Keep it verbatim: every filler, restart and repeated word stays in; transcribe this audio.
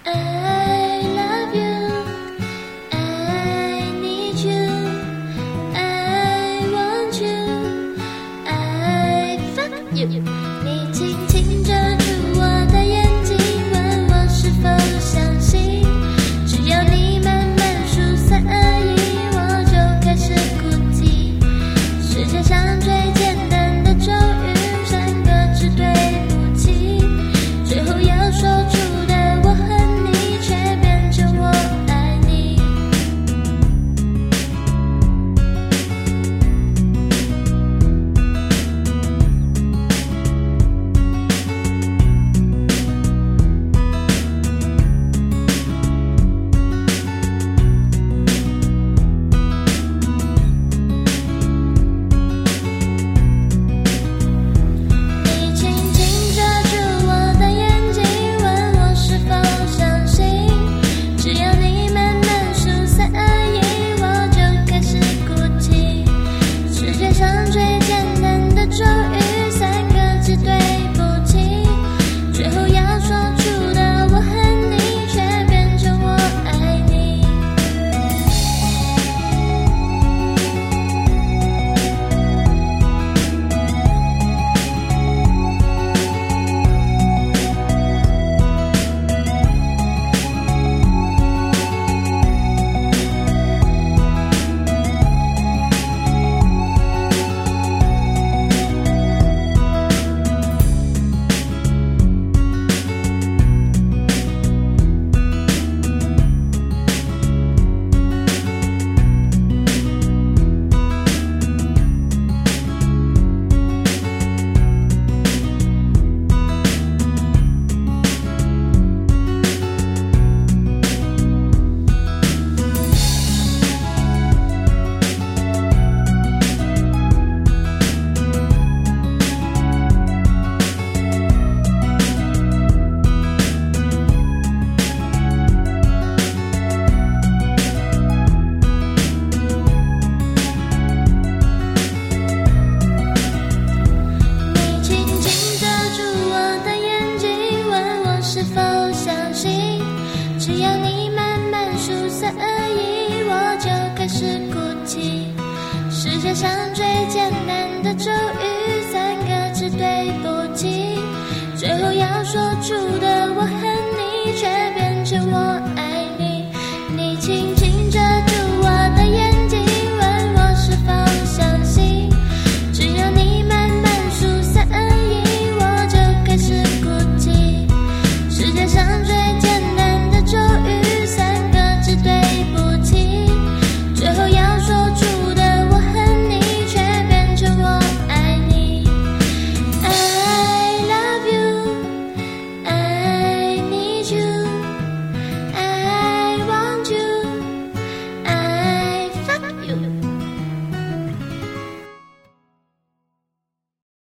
I love you, I need you, I want you, I fuck you。你轻轻遮住我的眼睛，问我是否相信，只要你慢慢疏散而已，我就开始哭泣。世界上最简单的咒语，三个字对不起，最后要说出的我恨你，却变成我爱你。你轻轻遮住我的眼睛，问我是否相信，只要你慢慢疏散而已，我就开始哭泣。世界上最简单的咒语，三个字对不起，最后要说出的我恨你，却变成我爱你。你轻轻遮住我的眼睛，问我是否相信，只要你慢慢疏散而已，我就开始哭泣。世界上最简单的咒语，